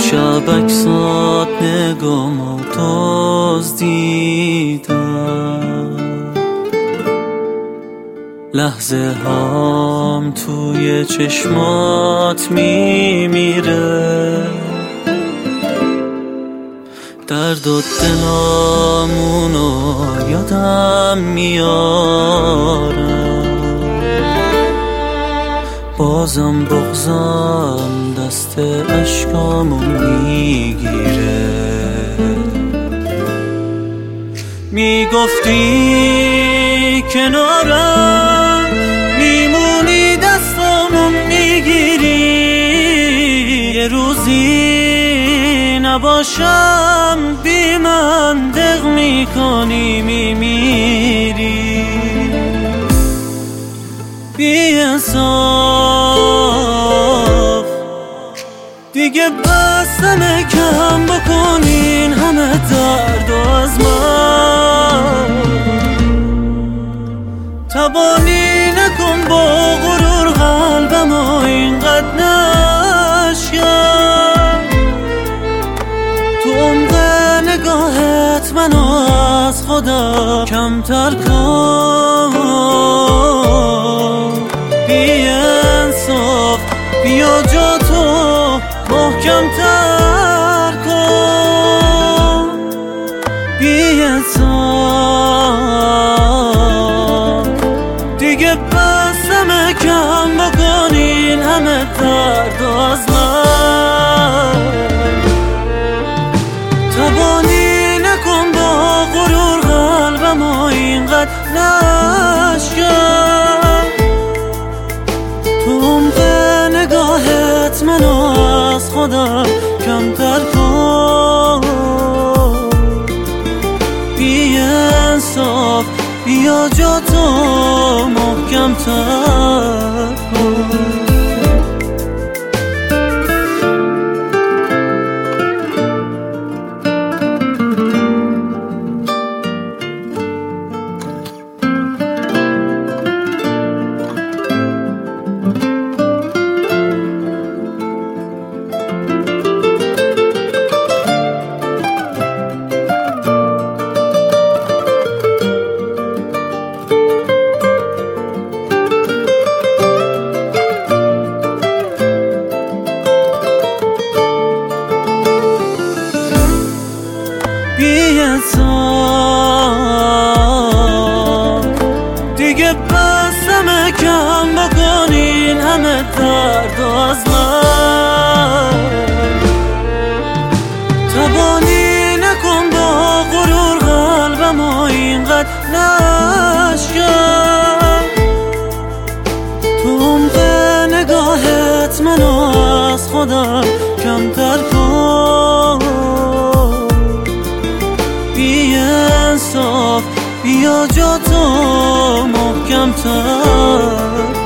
دیشب عکسات نگامو دزدیدم، لحظه هام توی چشمات میمیره، درد و دلامونو یادم میاره، بازم بغضم دست عشقامو میگیره. میگفتی کنارم میمونی، دستامو میگیری، یه روزی نباشم بی من دق میکنی میمیری. بی انصاف دیگه بستمه کم بکنین همه درد و از من، تبانی نکن با غرور قلبمو اینقدر نشکن، تو عمق نگاهت منو از خودم کمتر کن. بی انصاف بیا جا تو محکم‌تر کن. بی انصاف دیگه بستمه کم بکنین همه درد از من، تبانی نکن با غرور قلبمو اینقدر نشکن، تو عمق نگاهت منو از خودم کمتر کن. بی انصاف بیا جا تو محکم‌تر کن. بی انصاف دیگه بستمه کم بکنین همه درد از من، تبانی نکن با غرور قلبمو اینقدر نشکن، تو عمق نگاهت منو از خودم کمتر کن. بی انصاف بیا جا تو محکم‌تر